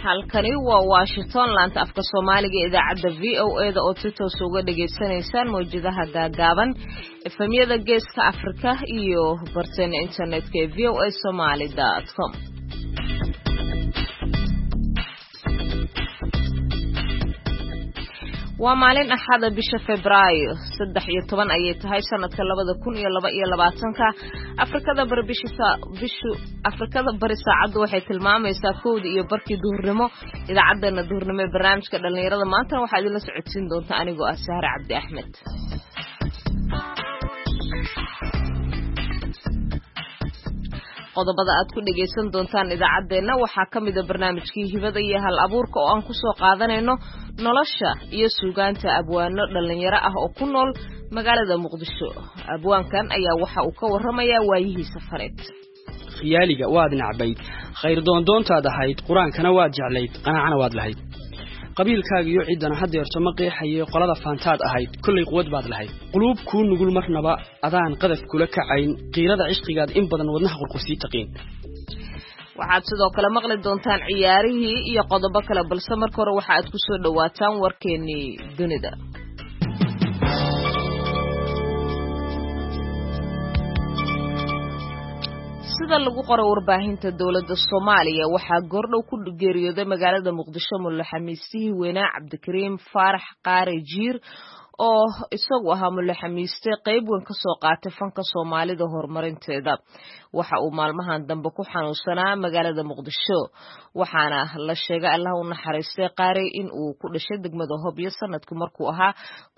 halkani waa Washington laanta afka Soomaaliga idaacada VOA da oo si toos uga dhageysanaysaan mowjadaha gaagaaban efemyada geeska Afrika iyo barteen internetka voasomali.com. waa maalin axada bisha Febraayo 13 ayay tahay sanadka 2022 Afrikada bari saacadu waxay tilmaamaysaa 1:00 duhurnimo idaacadana duhurnimo ee barnaamijka dhalinyarada maanta waxa idin la socodsiin doonta anigoo ah Sahra Cabdi Ahmed. qodobada aad ku dhageysan doontaan idaacadeena waxaa kamid ah barnaamijkii hibada iyo hal abuurka oo aan ku soo qaadanayno nolosha iyo suugaanta abwaano dhalinyaro ah oo ku nool magaalada Muqdisho. abwaankan ayaa waxa uu ka warramayaa waayihiisa fareed. khiyaaliga waad nacbayd khayr doontaad ahayd quraankana waad jeclayd qanaacana waad lahayd qabiilkaaga iyo ciidana hadeerto ma qeexayay qolada faantaad ahayd kulli quwad baad lahayd quluub ku nugul marnaba adaan qadaf kula kacayn qiirada cishqigaad in badan wadnaha qurqusii taqeen. waxaad sidoo kale maqli doontaan ciyaarihii iyo qodobo kale balse marka hore waxa aad ku soo dhawaataan warkeenii dunida. sida lagu qoray warbaahinta dawladda Soomaaliya waxaa goordhow ku geeriyooday magaalada Muqdisho mulaxamiistii weynaa Cabdikariim Faarax Qaare Jiir oo isagu ahaa mulaxamiiste qayb weyn ka soo qaatay fanka Soomaalida horumarinteeda. waxa uu maalmahan dambe ku xanuunsanaa magaalada Muqdisho waxaana la sheegay Allah u naxariistay Qaare in uu ku dhashay degmada Hobyo sanadkii markuu ahaa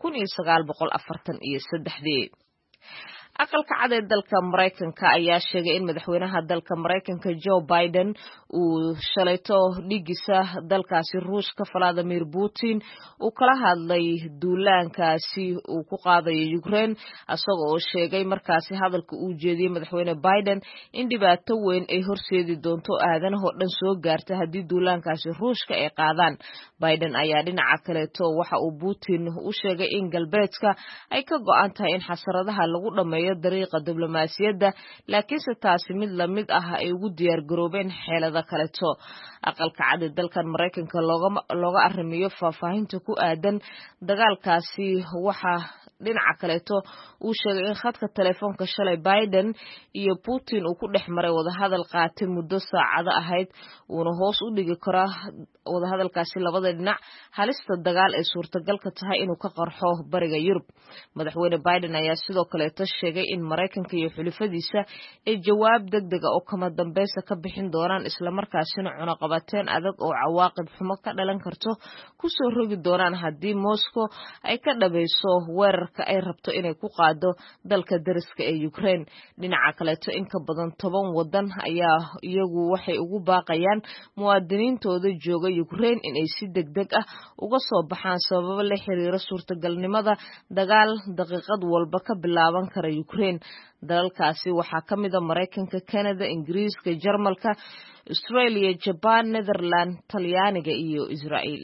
1943. aqalka cad ee dalka Mareykanka ayaa sheegay in madaxweynaha dalka Mareykanka Joe Biden uu shalayto dhigisa dalkaasi Ruushka Vladimir Putin uu kala hadlay duulaankaasi uu ku qaadayo Ukraine asagoo sheegay markaasi hadalka uu jeediyay madaxweyne Biden in dhibaato weyn ay horseedi doonto aadanaha oo dhan soo gaarta haddii duulaankaasi Ruushka ay qaadaan. Biden ayaa dhinaca kale waxa uu Putin u sheegay in galbeedka ay ka go'an tahay in xasaradaha lagu dhameeyo dariiqa diblomaasiyadda laakiinse taasi mid la mid ah ay ugu diyaar garoobeen xeelado kale. aqalka cad ee dalkan Mareykanka looga arrimiyo faahfaahinta ku aadan dagaalkaasi waxa dhinaca kale uu sheegay in khadka telefoonka shalay Biden iyo Putin uu ku dhexmaray wadahadal qaatay muddo saacado ahayd uuna hoos u dhigi karo wadahadalkaasi labada dhinac halista dagaal ee suurtagalka tahay inuu ka qarxo bariga Yurub. madaxweyne Biden ayaa sidoo kale sheegay in Mareykanka iyo xulafadiisa ay jawaab degdeg ah oo kama dambaysa ka bixin doonaan isla markaasina cunaqabateen adag oo cawaaqib xumo ka dhalan karto ku soo rogi doonaan haddii Moscow ay ka dhabayso weerarka ay rabto inay ku qaado dalka dariska ee Ukraine. dhinaca kale in ka badan 10 wadan ayaa iyagu waxay ugu baaqayaan muwaadiniintooda jooga Ukraine in ay si degdeg ah uga soo baxaan sababo la xiriira suurtagalnimada dagaal daqiiqad walba ka bilaaban kara Ukraine. dalalkaasi waxaa kamid ah Mareykanka, Canada, Ingiriiska, Jarmalka, Australia, Japan, Netherlands, Talyaaniga iyo Israel.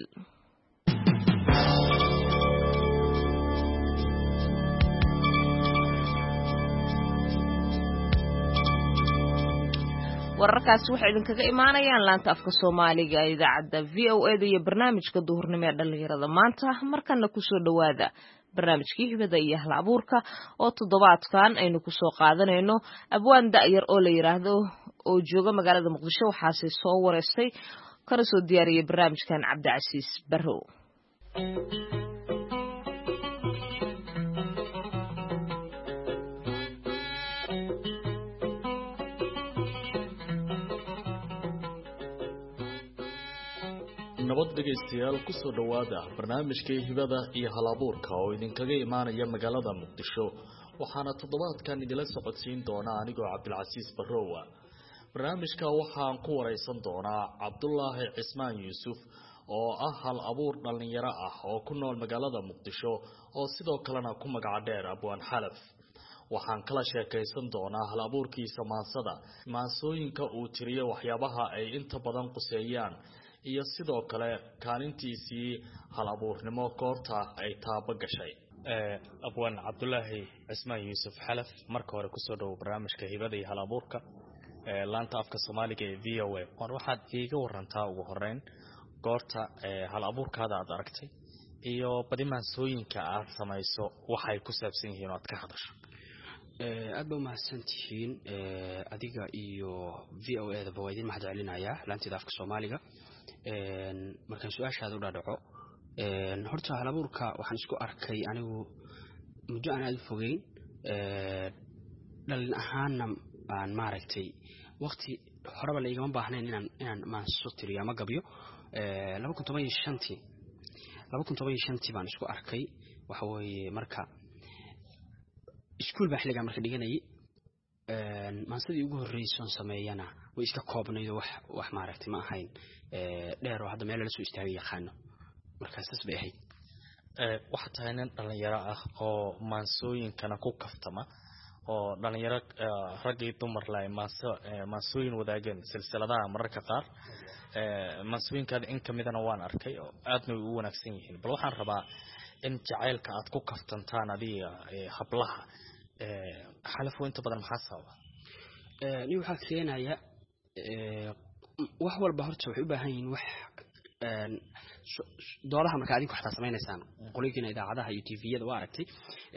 wararkaasi waxay idinkaga imaanayaan laanta afka Soomaaliga ee idaacada VOA da iyo barnaamijka duhurnimo ee dhalinyarada maanta. markana ku soo dhawaada barnaamijkii hibada iyo hal abuurka oo toddobaadkan aynu ku soo qaadanayno abwaan da'yar oo la yiraahdo oo jooga magaalada Muqdisho. waxaase soo wareystay kana soo diyaariyay barnaamijkan Cabdicasiis Barrow. nabad dhegeystayaal ku soo dhawaada barnaamijkii hibada iyo hal abuurka oo idinkaga imaanaya magaalada Muqdisho. waxaana toddobaadkan idila socodsiin doona anigoo Cabdilcasiis Barrow. barnaamijka waxaan ku wareysan doonaa Cabdullaahi Cismaan Yuusuf oo ah hal abuur dhalinyaro ah oo ku nool magaalada Muqdisho oo sidoo kalena ku magac dheer abwaan xalaf. waxaan kala sheekaysan doonaa hal abuurkiisa maansooyinka uu tiriyo waxyaabaha ay inta badan quseeyaan iyo sidoo kale kaalintiisii hal abuurnimo goorta ay taaba gashay. abwaan Cabdullaahi Cismaan Yuusuf xalaf marka hore ku soo dhaw barnaamijka hibada iyo hal abuurka laanta afka Soomaaliga ee VOA. waxaad iiga warantaa ugu horeyn goorta hal abuurkaada aad aragtay iyo badi maansooyinka aad samayso waxay ku saabsan yihiin oo aad ka hadasho aad baa umahadsantihiin adiga iyo VOA da waa idin mahad celinayaa laanteeda afka Soomaaliga markaan su-aashaada u dhaadhaco horta hal abuurka waxaan isku arkay anigu muddo aan aad u fogeyn dhalin ahaanna aan maaragtay waqti horeba la igama baahnayn inaan maanso tiriyo ama gabyo 2015 baan isku arkay waxa weeye marka iskuul baan xilligaa marka dhiganayay maansadii ugu horreysay sameeyana way iska koobnayd wax maaragtay ma ahayn dheer oo hadda meel la soo istaagay yaqaano markaas tas bay ahayd waxa tahay nin dhalinyaro ah oo maansooyinkana ku kaftama oo dhalinyaro rag iyo dumar leh maansooyin wadaagan silsiladaha mararka qaar maansooyinkaada in kamidana waan arkay oo aadna u wanaagsan yihiin bal waxaan rabaa in jacaylka aad ku kaftantaan adiga hablaha xalafo inta badan maxaa sababa ni waxa keenaya wax walba horta waxay u baahan yihiin wax doolaha marka adigu xataa sameeynaysan qoligiina idaacadaha iyo TV-yada waa aragtay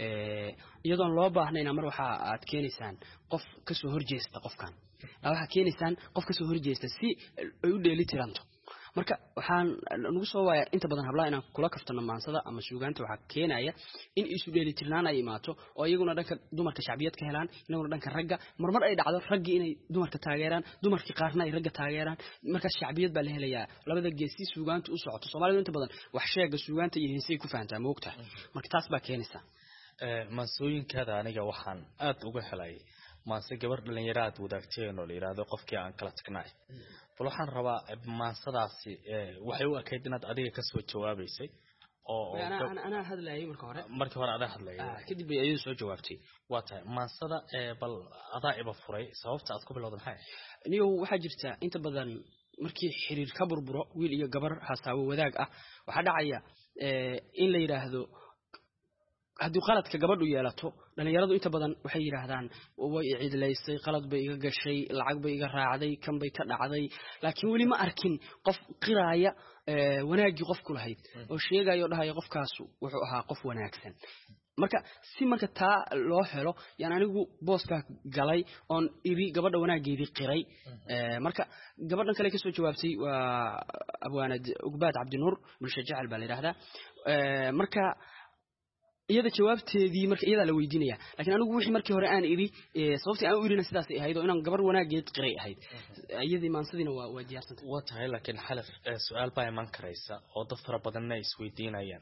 iyadoon loo baahnayna mar waxa aad keenaysaan qof ka soo horjeesta qofkan waxa keenaysaan qof ka soo horjeesta si ay u dheeli tiranto marka waxaan nagu soo waaya inta badan hablaha inaan kula kaftano maansada ama suugaanta waxa keenaya in isu dheeli tirnaan ay imaato oo iyaguna dhanka dumarka shacbiyad ka helaan inaguna dhanka ragga marmar ay dhacdo raggi inay dumarka taageeraan dumarkii qaarna ay ragga taageeraan marka shacbiyad baa la helayaa labada geesi suugaanta u socoto Soomaalidu inta badan wax sheega suugaanta iyo heesay ku fahantaa moogta marka taas baa keenaysa maansooyinkaada aniga waxaan aad uga helay maanse gabar dhalinyaro aad wadaagteen oo la yiraahdo qofkii aan kala tagnay bal waxaan rabaa maansadaasi waxay u ekayd inaad adiga ka soo jawaabaysay oo ana hadlayay markii hore adaa hadlayay kadib ay ayuu soo jawaabtay waa tahay maansada bal adaa iba furay sababta aad ku bilowday maxay niyo waxa jirta inta badan markii xiriir ka burburo wiil iyo gabar hasaawo wadaag ah waxa dhacaya in la yiraahdo haddii qaladka gabadhu yeelato dhalinyaradu inta badan waxay yiraahdaan way ciidlaysay qalad bay iga gashay lacag bay iga raacday kan bay ka dhacday laakiin wali ma arkin qof qiraaya wanaagii qofku lahayd oo sheegayo dhahayo qofkaas wuxuu ahaa qof wanaagsan marka taa loo helo yaan anigu booska galay oon iri gabadha wanaageedii qiray marka gabadhan kale ka soo jawaabtay waa abwaanad Ugbaad Cabdinuur bulsho jecel baa la yiraahdaa marka iyada jawaabteedii marka iyada la weydiinaya laakiin anigu wixii markii hore aan iri sababtii aan u irina sidaas ay ahayd oo inaan gabar wanaageed qiray ahayd iyadii maansadina waa diyaarsantay waa tahay laakiin xalaf su'aal baa iman karaysa oo dad fara badan ay isweydiinayaan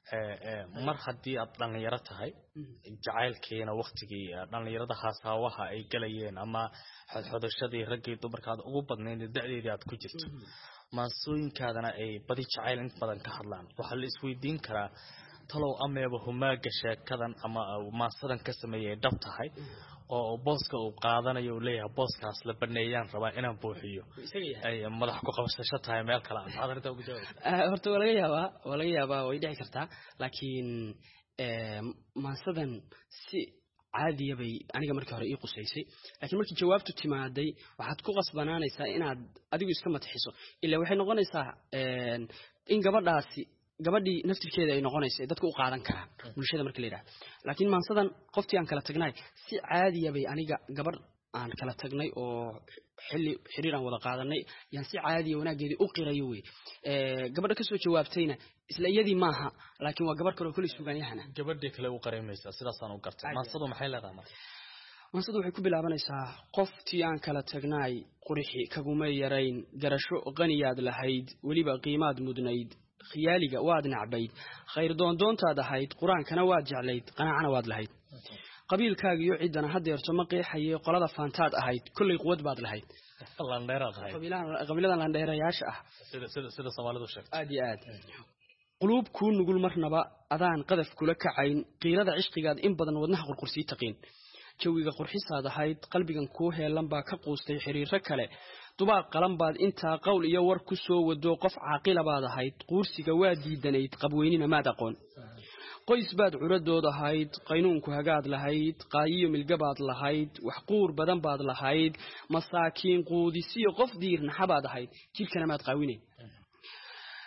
mar haddii aad dhalinyaro tahay jacaylkeena waqtigii dhalinyarada haasawaha ay galayeen ama xodxodashadii raggii dumarkaada ugu badnayd da'deedii aad ku jirto maansooyinkaadana ay badi jacayl in badan ka hadlaan waxaa la isweydiin karaa talow ameeba humaaga sheekadan ama maasadan ka sameeyay dhab tahay oo booska uu qaadanayo uu leeyahay booskaas la baneeyaan rabaa inaan buuxiyo ay madax ku qabsasho tahay meel kale aad arrinta ugu jawaab horta waa laga yaabaa way dhici kartaa laakiin maasadan si caadiya bay aniga markii hore ii qusaysay laakiin markii jawaabtu timaaday waxaad ku qasbanaanaysaa inaad adigu iska mataxiso ilaa waxay noqonaysaa in gabadhii naftirkeeda ay noqonayso dadku u qaadan karaan bulshada markii la yiraahdo laakiin maansadan qoftii aan kala tagnay si caadiya bay aniga gabadh aan kala tagnay oo xiriir aan wada qaadanay yaan si caadiya wanaageedii u qirayo way gabadha ka soo jawaabtayna isla iyadii maaha laakiin waa gabar kale oo kale suugaanyahana gabadhii kale u qareemaysa sidaas aan u gartay maansadu maxay leedahay marka maansadu waxay ku bilaabanaysaa qoftii aan kala tagnay qurixi kaguma yarayn garasho qaniyaad lahayd weliba qiimaad mudnayd khiyaaliga waad nacbayd khayr doontaad ahayd quraankana waad jeclayd qanaacana waad lahayd qabiilkaaga iyo ciidana hadeerto ma qeexayay qolada faantaad ahayd kulli quwad baad lahayd qabiiladan landheerayaasha ah sida Soomaalidu sheegtay aad quluub ku nugul marnaba adaan qadaf kula kacayn qiirada cishqigaad in badan wadnaha qurqursii taqeen jawiga qurxisaad ahayd qalbigan ku heelan baa ka quustay xiriiro kale dubaaq qalan baad intaa qowl iyo war ku soo wado qof caaqila baad ahayd quursiga waa diidanayd qabweynina maad aqoon qoys baad curadood ahayd qaynuunku hagaad lahayd qaayiyo milga baad lahayd wax quur badan baad lahayd masaakiin quudisiyo qof diirnaxa baad ahayd jirkana maad qaawinay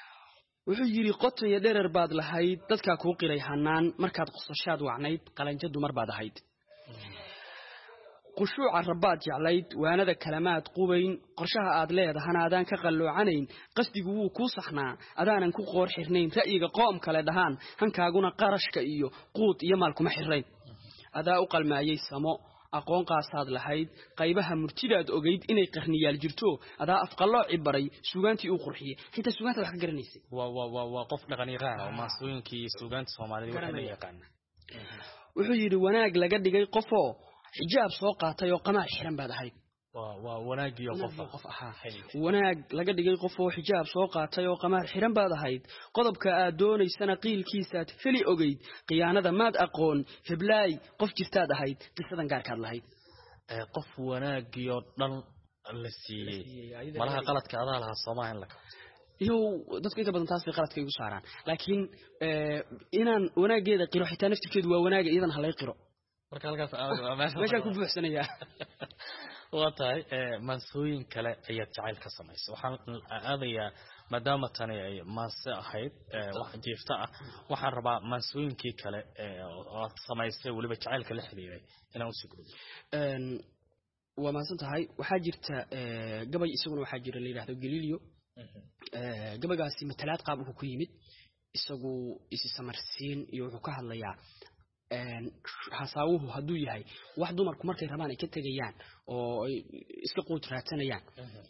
wuxuu yiri qotan iyo dherer baad lahayd dadka ku qiray hanaan markaad qosashaad wacnayd qalanjo dumar baad ahayd qushuuca rabaad jeclayd waanada kalamaad qubayn qorshaha aad leedahay adaan ka qalloocanayn qasdigu wuu ku saxnaa adaanan ku qoor xirnayn ra'yiga qoom kale dhahaan hankaaguna qarashka iyo quud iyo maal kuma xirnayn adaa u qalmaayay samo aqoon qaasaad lahayd qaybaha murtidaad ogeyd inay qarniyaal jirto adaa afqaloo cibaray suugaantii uu qurxiyay xitaa suugaanta wax ka garanaysay waa qof dhaqan yaqaan oo maasooyinkii suugaanta Soomaaliyeed waxa la yaqaan wuxuu yiri wanaag laga dhigay qofoo xijaab soo qaatay oo qamaar xiran baad ahayd waa wanaagiyo qof wanaag laga dhigay qof oo xijaab soo qaatay oo qamaar xiran baad ahayd qodobka aad doonaysana qiilkiisaad fili ogeyd qiyaanada maad aqoon heblaay qof jirtaad ahayd qisadan gaarkaad lahayd qof wanaagiyo dhan la siiyay malaha qaladka adaa lahaa Soomaaliya la iyo dadku inta badan taas qaladka igu saaraan laakiin inaan wanaageeda qiro xitaa naftigeedu waa wanaaga iyadan halay qiro marka halkaas meesha ku buuxsanaya waatahay mansooyin kale ayaa jacayl ka sameeyay waxaan aadayaa maadaama tani ay maanse ahayd wax jiifta ah waxaan rabaa mansooyinkii kale oo sameysay waliba jacaylka la xiriiray inaan u sii gudbo waa maasan tahay waxaa jirta gabay isaguna waxaa jira la yiraahdo Galileo gabagaasi matalaad qaab uu ku yimid isagu isi samarsiin iyo wuxuu ka hadlayaa hasaawuhu haduu yahay wax dumarku markay rabaan ay ka tagayaan oo iska qood raadsanayaan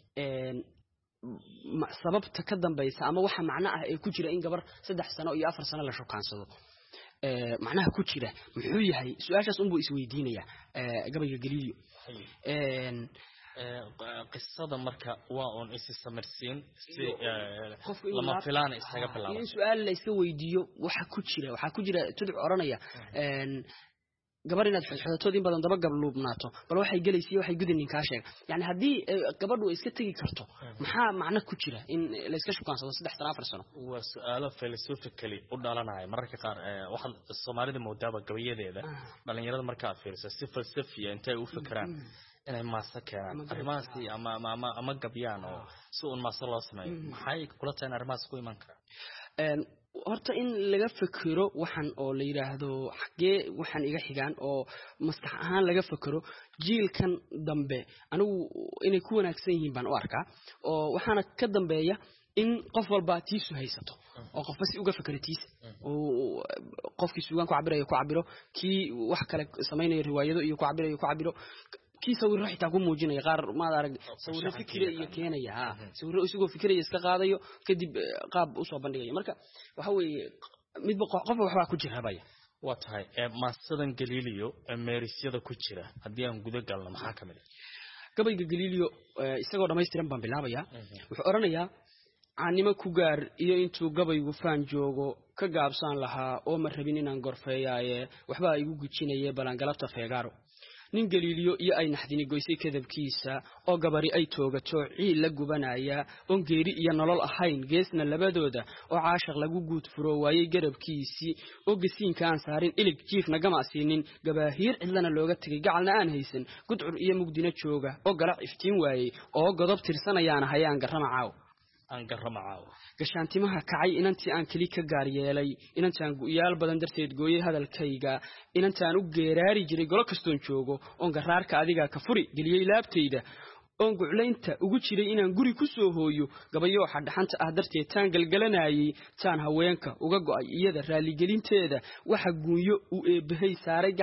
sababta ka dambaysa ama waxa macna ah ee ku jira in gabar 3 sano iyo 4 sano la shukaansado macnaha ku jira muxuu yahay su'aashaas unbuu isweydiinaya gabayga Galileo qisada marka waa on isi samarsiin si lama filaan isaga bilaabo in su'aal la iska weydiiyo waxa ku jira tudub oranaya gabar inaad xidhxidatood in badan daba gabluubnaato bal waxay galeysay waxay gudinin ka sheeg yani hadii gabadhu iska tagi karto maxaa macna ku jira in la iska shukaansado 3 sano 4 sano waa su'aalo philosophically u dhalanaya mararka qaar waxa Soomaalida moodaba gabayadeeda dhalinyarada marka aad fiiriso si falsafiya intay u fikiraan inay maasa keenaan arrimahaasi ama gabyaan oo si uun maasa loo sameeyo maxay kula tahay arrimahaas ku iman karaan horta in laga fikiro waxan oo la yiraahdo xagee waxan iga xigaan oo maskax ahaan laga fikiro jiilkan dambe anigu inay ku wanaagsan yihiin baan u arkaa oo waxaana ka dambeeya in qof walba tiisu haysato oo qof basi uga fikirtiis oo qofkii suugaan ku cabirayo ku cabiro kii wax kale sameeynaya riwaayado iyo ku cabiro kii sawirro xitaa ku muujinaya qaar ma arag sawirro fikir iyo keenaya sawirro isagoo fikiraya iska qaadayo kadib qaab u soo bandhigaya marka waxa weeye midba qof waxba ku jira baya waa tahay maasadan Galileo meerisyada ku jira haddii aan guda galno maxaa kamid ah gabayga Galileo isagoo dhameystiran baan bilaabaya wuxuu oranayaa aanimo ku gaar iyo intuu gabaygu faan joogo ka gaabsan lahaa oo ma rabin inaan gorfeeyaaye waxba igu gujinaye balangalabta feegaaro nin Galileo iyo ay naxdini goysay kadabkiisa oo gabari ay toogato ciil la gubanaya oo geeri iyo nolol ahayn geesna labadooda oo caashaq lagu guud furo waayay garabkiisii oo gasiinka aan saarin ilig jiifna gama siinin gabaahiir cidlana looga tagay gacalna aan haysan gudcur iyo mugdina jooga oo galac iftiin waayay oo godob tirsanayaan hayaan garramacaaw gashaantimaha kacay inantii aan kali ka gaar yeelay inantaan gu'yaal badan darteed gooyay hadalkayga inantaan u geeraari jiray golo kastoon joogo oo garaarka adiga ka furi geliyay laabtayda oo guclaynta ugu jiray inaan guri ku soo hooyo gabayo xadhaxanta ah darteed taan galgalanayay taan haweenka uga go'ay iyada raali gelinteeda waxa guunyo u eebahay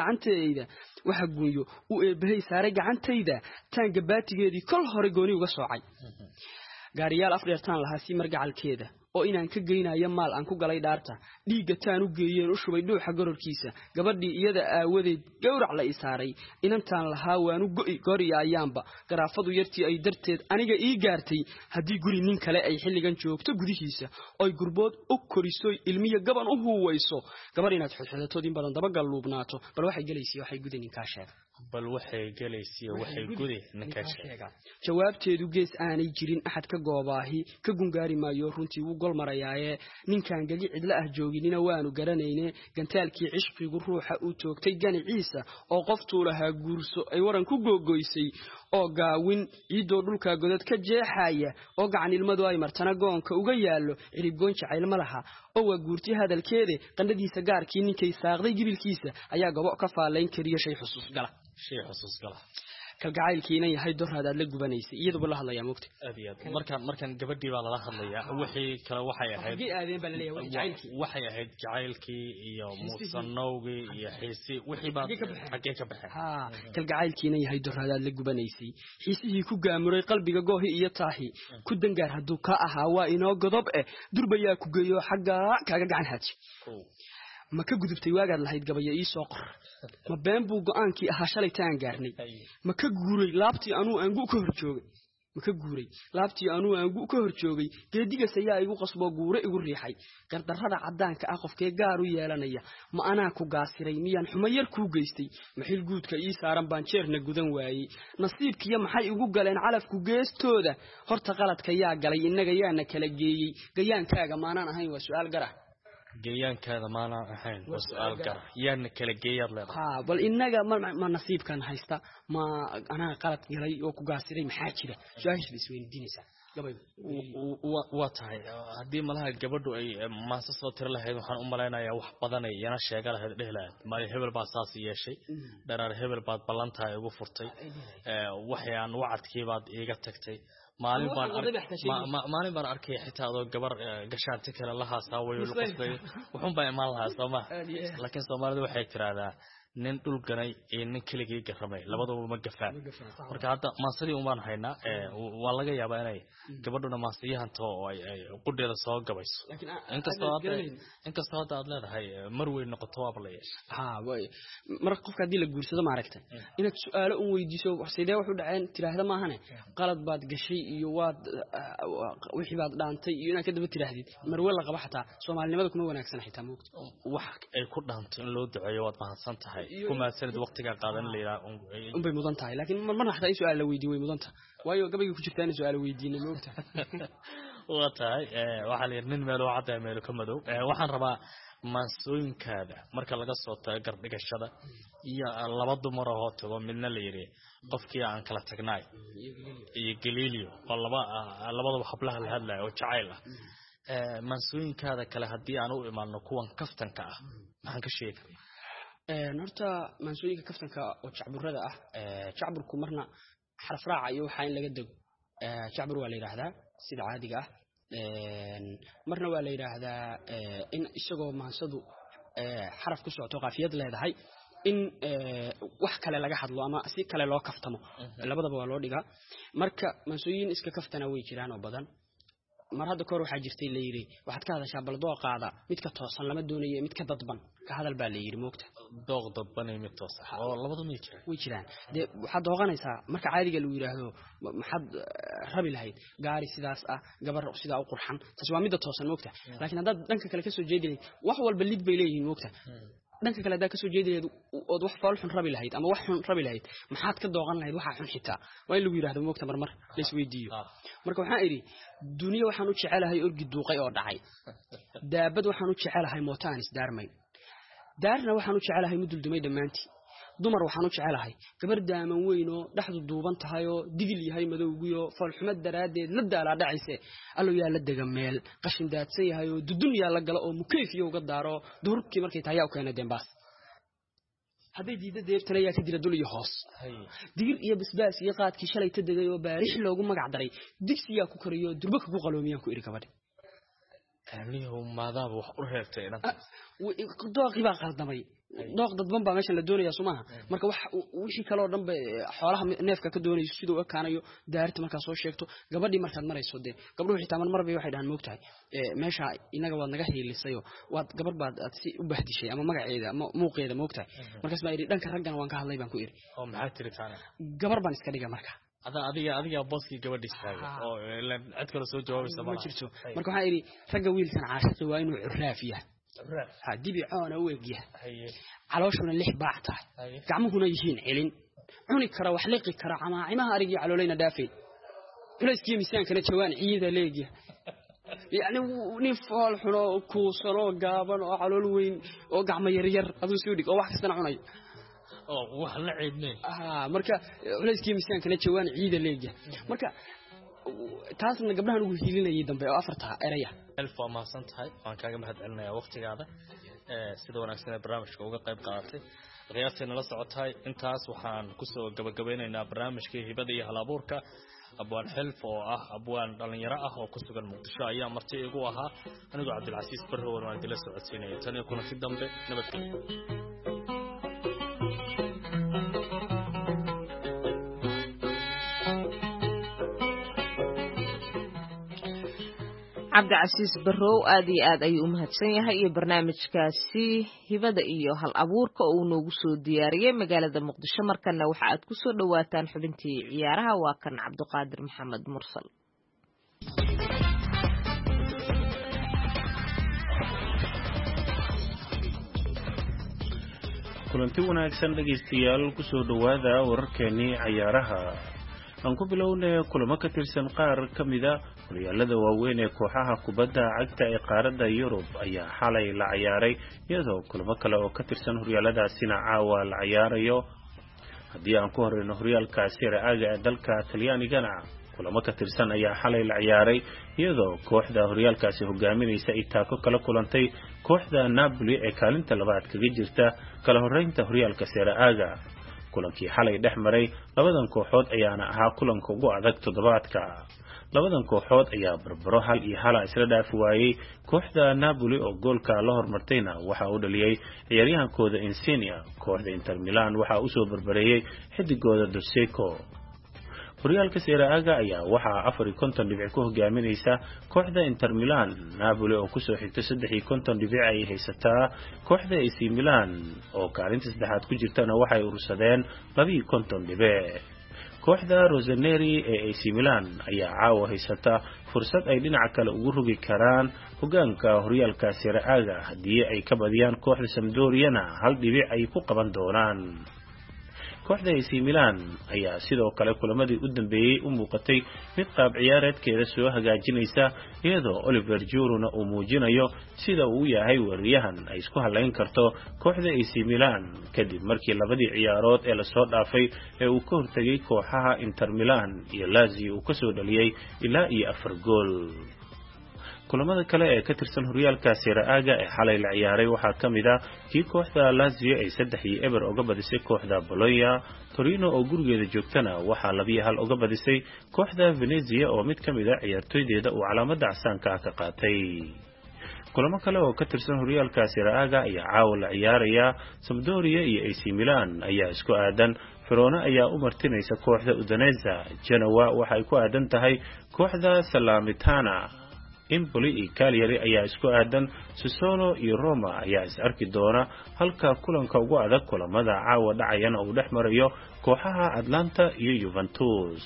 saaray gacantayda taan gabaatigeedii kol hore gooni uga soocay gaariyaal afdheertaan lahaa si margacalkeeda oo inaan ka geynayo maal aan ku galay dhaarta dhiiga taan u geeyeen u shubay dhuuxa gororkiisa gabadhii iyada aawadeed gowrac la isaaray inantaan lahaa waanu go'i gooriya ayaanba garaafadu yartii ay darteed aniga ii gaartay haddii guri nin kale ay xilligan joogto gudihiisa oy gurbood u koriso ilmiya gaban u huwayso gabar inaad xidxidatood in badan daba galluubnaato bal waxay galeysay waxay guday ninkaa sheega bal waxay galeysay waxay guday ninkaa sheega jawaabteedu gees aanay jirin axad ka goobaahi ka gungaari maayo runtii uu gol marayaaye ninkan gali cidla ah jooginina waanu garanayne gantaalkii cishqigu ruuxa uu toogtay ganiciisa oo qoftuu lahaa guurso ay waran ku googoysay oo gaawin ciidoo dhulka godad ka jeexaya oo gacan ilmadu ay martana goonka uga yaalo ciribgoon jacayl ma laha oo waa guurti hadalkeeda qandhadiisa gaarkii ninkay saaqday gibilkiisa ayaa gabo ka faalayn kariyo shay xusuus gala kalgacaylkiina yahay doraad aad la gubanaysay iyadoo la hadlayaa moogta markan gabadhii baa lala hadlayaa wixii kale waxay ahayd jacaylkii iyo muusanowgii iyo xiisi wixii baa xagee ka baxay kalgacaylkiina yahay doraad aad la gubanaysay xiisihii ku gaamuray qalbiga goohi iyo taahi ku dangaar hadduu ka ahaa waa inoo godob durbayaa ku geeyo xagga kaaga gacan haaji ma ka gudubtay waagaad lahayd gabaya ii soo qor ma been buu go'aankii ahaa shalay taan gaarnay ma ka guuray laabtii anuu aangu ka hor joogay geedigas ayaa igu qasbo guure igu riixay gardarrada caddaanka ah qofkee gaar u yeelanaya ma anaa ku gaasiray miyaan xumo yar kuu geystay maxil guudka ii saaran baan jeerna gudan waayey nasiibkiiyo maxay igu galeen calafku geestooda horta qaladka yaa galay innaga yaana kala geeyey gayaankaaga maanaan ahayn waa su'aal garah geeyaankaada maanaan ahayn waa su'aal gar yaana kala geeyaad leedahay bal inaga ma nasiibkan haysta ma anaa qalad galay oo ku gaasiray maxaa jira su'aasha isweydiinaysa gabaygu waa tahay haddii malaha gabadhu ay maasa soo tiri lahayd waxaan u malaynayaa wax badan ay yana sheega lahayd dhihi lahayd maalin hebel baa saas yeeshay dharaar hebel baad ballantahay ugu furtay waxyaan wacadkii baad iiga tagtay maalin baan arkay xitaa adoo gabar gashaanti kale la haasaa way lu qasbay wuxuun baa imaan lahaa sooma laakiin Soomaalidu waxay tiraahdaa nin dhul ganay iyo nin keligii garamay labadaba ma gafaan marka hadda maasadii umaan haynaa waa laga yaabaa inay gabadhuna maasiyahanto oo ay qudheeda soo gabayso inkastoo hadda aad leedahay mar weyn noqoto waa balay mar qofka hadii la guursado ma aragtay inaad su'aalo u weydiiso sidee wax u dhaceen tiraahdo ma ahane qalad baad gashay iyo waad wixii baad dhaantay iyo inaad ka daba tiraahdid mar wala qaba xataa Soomaalinimada kuma wanaagsan xitaa moogto wax ay ku dhaanto in loo duceeyo waad mahadsan tahay kuma sanad waqtiga qaadan leeyahay bay mudan tahay laakiin marna xataa su'aal la weydiiyo way mudan tahay waayo gabaygu ku jirtaan su'aal weydiinay moogta waa tahay waxa la nin meel oo caday meel ka madow waxaan rabaa maasooyinkaada marka laga soo tago gardhigashada iyo laba dumar oo tago midna la yiri qofkii aan kala tagnay iyo Galiilio oo labada hablaha la hadlayo oo jacayl ah maasooyinkaada kale hadii aan u imaano kuwan kaftanka ah maxaan ka sheegay horta maasooyinka kaftanka oo jacburada ah jacburku marna xaraf raaca iyo waxa in laga dago jacbur waa la yiraahdaa sida caadiga ah marna waa la yiraahdaa in isagoo maansadu xaraf ku socoto qaafiyad leedahay in wax kale laga hadlo ama si kale loo kaftamo labadaba waa loo dhigaa marka maasooyin iska kaftana way jiraan oo badan mar hadda koor waxa jirtay la yiri waxaad ka hadashaa bal dooqaada mid ka toosan lama doonayo mid ka dadban ka hadal baa la yiri moogta dooq dadban mid toosan oo labada mid way jiraan waxaad dooqanaysaa marka caadiga lagu yiraahdo maxad rabi lahayd gaari sidaas ah gabar sidaa u qurxan taas waa mid toosan moogta laakiin hadda dhanka kale ka soo jeedinay wax walba lid bay leeyihiin moogta dhanka kale ka soo jeedinay oo wax faal xun rabi lahayd ama wax xun rabi lahayd maxaad ka dooqan lahayd waxa xun xitaa waa in lagu yiraahdo moogta marmar la isweydiiyo marka waxaan iri duniya waxaan u jecelahay orgi duuqay oo dhacay daabad waxaan u jecelahay mootaan isdaarmay daarna waxaan u jecelahay muduldumay dhamaantii dumar waxaan u jecelahay gabar daaman weyn oo dhaxdu duuban tahay oo digil yahay madowgiyo falxumad daraadeed la daala dhacayse allo yaa la daga meel qashin daadsan yahay oo dudunya la galo oo mukayfiyo uga daaro durkii markay tahay yaa keenay dembaas haday diida deebtana yaa ka dira dul iyo hoos digir iyo basbaas iyo qaadkii shalay ta degay oo baarix loogu magac daray digsiya ku kariyo durba ku qaloomiyan ku iri gabadh anigu maadaaba wax u reebtay inanta dooqi baa qaldamay dooq dadban baa meesha la doonayaa Soomaha marka wixii kale oo dhanba xoolaha neefka ka doonayso sidoo uu kaanayo daarta marka soo sheegto gabadhii markaad marayso gabadhu xitaa mar bay waxay dhahan moogtahay meesha inaga waad naga hiilisayo waad gabar baad si u bahdishay ama magaceeda ama muuqeeda moogtahay markaas ma iri dhanka raggan waan ka hadlay baan ku iri oo maxaa tiri taana gabar baan iska dhiga marka adiga booskii gabadhii taagan oo cid kale soo jawaabaysa ma jirto marka waxaan iri ragga wiilkan caashiqi waa inuu curaafiya dibi caana u egyahay calooshuna lix baac tahay gacmuhuna yihiin cilin cuni kara wax liqi kara camaacimaha arigi caloolayna dhaafay culayskii miisaankana jawaan ciida leegya يعني نفعل حنا كوسنا جابن أو على الوين أو قعم يرير هذا سودك أو واحد سنة عناي oo wax la ciidnay marka culayskii miiskaankana jawaan ciida leeyahay marka taasna gabdhahan ugu hiilinayay dambe oo afarta eraya alfa ma santahay waan kaaga mahadcelinayaa waqtigaada sida wanaagsan ee barnaamijka uga qayb qaadatay qiyaasina la socotay intaas waxaan ku soo gabagabeynaynaa barnaamijkii hibada iyo halabuurka abwaan xilf oo ah abwaan dhalinyaro ah oo ku sugan muqdisho ayaa marti igu ahaa anigoo Cabdilcasiis Barrow waan idila socodsiinay tan iyo kulanti dambe nabadgelyo Cabdilcasiis Barrow aad iyo aad ayuu u mahadsan yahay iyo barnaamijkaasi hibada iyo hal abuurka oo uu noogu soo diyaariyay magaalada Muqdisho markana waxa aad ku soo dhawaataan xubintii ciyaaraha waa kan Cabdiqaadir Maxamed Mursal kulanti wanaagsan dhageystayaal ku soo dhawaada wararkeennii ciyaaraha aan ku bilownay kulamo ka tirsan qaar ka mida horyaalada waaweyn ee kooxaha kubadda cagta ee qaaradda Yurub ayaa xalay la ciyaaray iyadoo kulamo kale oo ka tirsan horyaaladaasina caawa la ciyaarayo haddii aan ku horeyno horyaalka Serie A ee dalka Talyaanigana kulamo ka tirsan ayaa xalay la ciyaaray iyadoo kooxda horyaalkaasi hogaaminaysa ay taako kala kulantay kooxda Napoli ee kaalinta labaad kaga jirta kala horeynta horyaalka Serie A kulankii xalay dhex maray labadan kooxood ayaana ahaa kulanka ugu adag toddobaadka labadan kooxood ayaa barbaro 1-1 isla dhaaf waayay kooxda Napoli oo goolka la hormartayna waxa uu dhaliyay ciyaaryahankooda Insigne kooxda Inter Milan waxa uu soo barbareeyay xidigooda Doseko horyaalka Serie A ayaa waxa 54 dhibic ku hogaaminaysa kooxda Inter Milan Napoli oo ku soo xigta 53 dhibic ay haysataa kooxda AC Milan oo kaalinta saddexaad ku jirtana waxay urursadeen 52 dhibic kooxda Rossoneri ee AC Milan ayaa caawa haysata fursad ay dhinaca kale ugu rugi karaan hogaanka horyaalka Serie A haddii ay ka badiyaan kooxda Sampdoriana 1 dhibic ay ku qaban doonaan kooxda AC Milan ayaa sidoo kale kulamadii u dambeeyay u muuqatay mid qaab ciyaareedkeeda soo hagaajinaysa iyadoo Oliver Giroud uu muujinayo sida uu yahay wariyahan ay isku haleyn karto kooxda AC Milan kadib markii labadii ciyaarood ee la soo dhaafay ee uu ka hortagay kooxaha Inter Milan iyo Lazio uu ka soo dhaliyay ilaa iyo 4 gool kulamada kale ee ka tirsan horyaalka Serie A ee xalay la ciyaaray waxa kamid ah kii kooxda Lazio ay 3-1 uga badisay kooxda Bologna Torino oo gurigeeda joogtana waxa 2-1 uga badisay kooxda Venezia oo mid kamid ah ciyaartoydeeda uu calaamada casaanka ka qaatay kulamo kale oo ka tirsan horyaalka Serie A ayaa caawa la ciyaaraya Sampdoria iyo AC Milan ayaa isku aadan Verona ayaa u martinaysa kooxda Udinese Genoa waxa ay ku aadan tahay kooxda Salernitana Empoli iyo Cagliari ayaa isku aadan Sassuolo iyo Roma ayaa is arki doona halka kulanka ugu adag kulamada caawa dhacayana uu dhex marayo kooxaha Atlanta iyo Juventus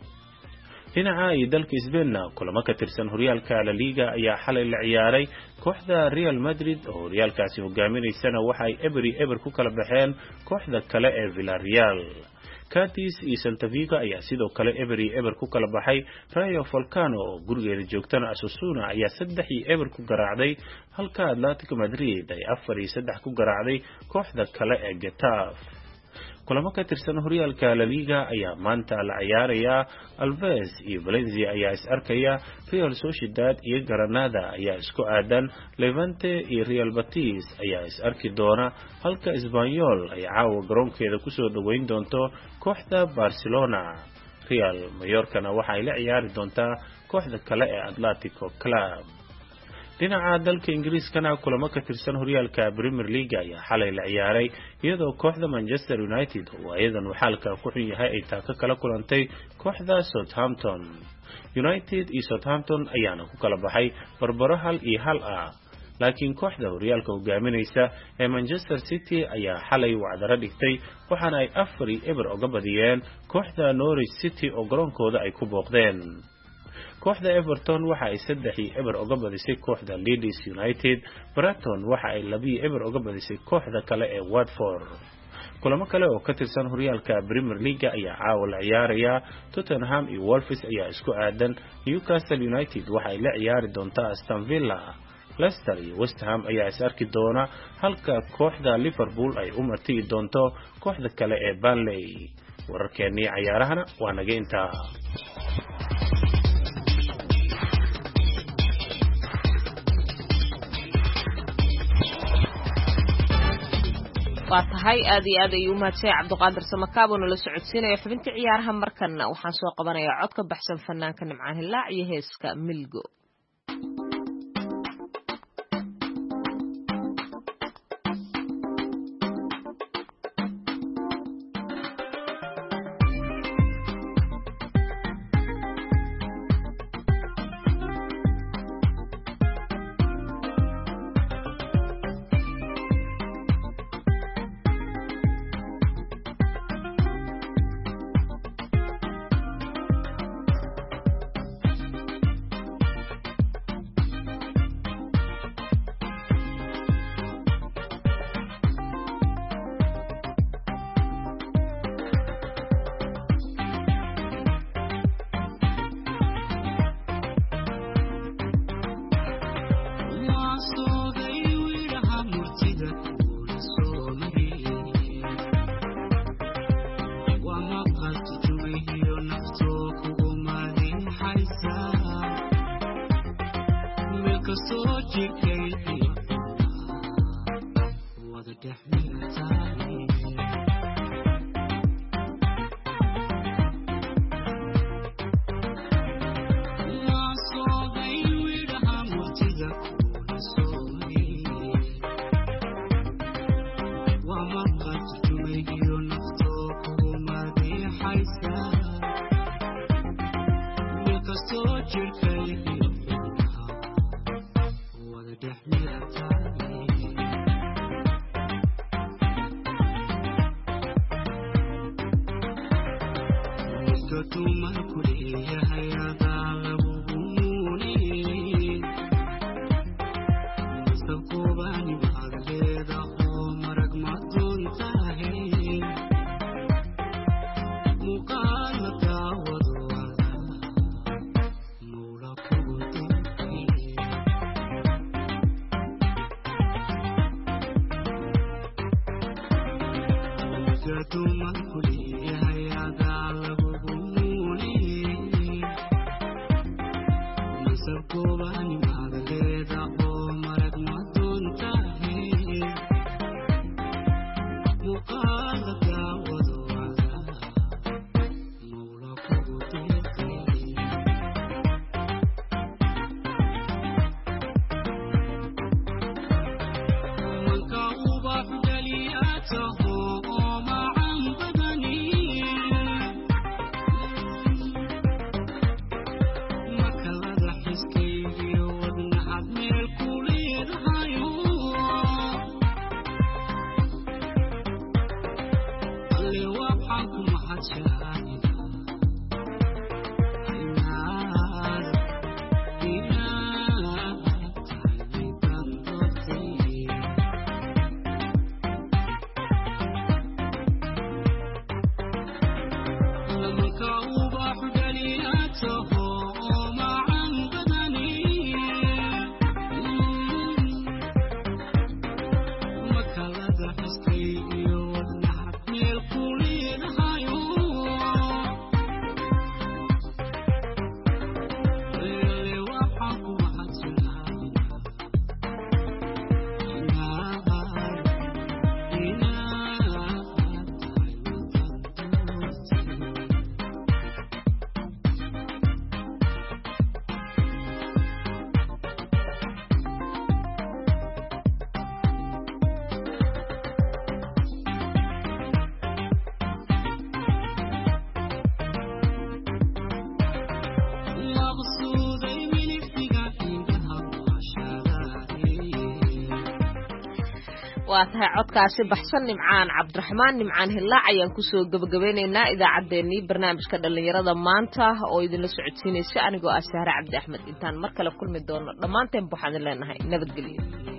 dhinaca ay dalka Spain kulamo ka tirsan horyaalka La Liga ayaa xalay la ciyaaray kooxda Real Madrid oo horyaalkaasi hogaaminaysana waxa ay eber ku kala baxeen kooxda kale ee Villarreal Cadiz iyo Celta Vigo ayaa sidoo kale eber ku kala baxay Rayo Vallecano oo gurigeeda joogtana Osasuna ayaa 3-1 ku garaacday halka Atletico Madrid ay 4-3 ku garaacday kooxda kale ee Getafe kulamo ka tirsan horyaalka La Liga ayaa maanta la ciyaaraya Alves iyo Valencia ayaa is arkaya Real Sociedad iyo Granada ayaa isku aadan Levante iyo Real Betis ayaa is arki doona halka Espanyol ay caawa garoonkeeda ku soo dhaweyn doonto kooxda Barcelona Real Mallorca waxa ay la ciyaari doontaa kooxda kale ee Atletico Club dhinaca dalka Ingiriiskana kulamo ka tirsan horyaalka Premier League ayaa xalay la ciyaaray iyadoo kooxda Manchester United oo ayadan xaalka ku xun yahay ay taako kala kulantay kooxda Southampton United iyo Southampton ayaana ku kala baxay barbaro 1-1 laakiin kooxda horyaalka hogaaminaysa ee Manchester City ayaa xalay wacdaro dhigtay waxaana ay 4-1 uga badiyeen kooxda Norwich City oo garoonkooda ay ku booqdeen kooxda Everton waxa ay 3-1 uga badisay kooxda Leeds United Brighton waxa ay 2-1 uga badisay kooxda kale ee Watford kulamo kale oo ka tirsan horyaalka Premier League ayaa caawa la ciyaaraya Tottenham iyo Wolves ayaa isku aadan Newcastle United waxa ay la ciyaari doontaa Aston Villa Leicester iyo West Ham ayaa is arki doona halka kooxda Liverpool ay u martii doonto kooxda kale ee Burnley. wararkeennii ciyaarahana waa naga intaa. waa tahay aad iyo aad ayuu mahadsan Cabduqaadir Samakaabo nala socodsiinaya xubinta ciyaaraha markana waxaan soo qabanayaa cod ka baxsan fanaanka Nimcaan Hilaac iyo heeska Milgo. waa tahay codkaasi baxsan Nimcaan Cabdiraxmaan Nimcaan Hilaac ayaan ku soo gabagabeynaa idaacadeennii barnaamijka dhalinyarada maanta oo idin la socodsiinaysa anigoo ah Sahra Cabdi Axmed intaan mar kale kulmi doono dhamaanteen waxaan leenahay nabadgelyo.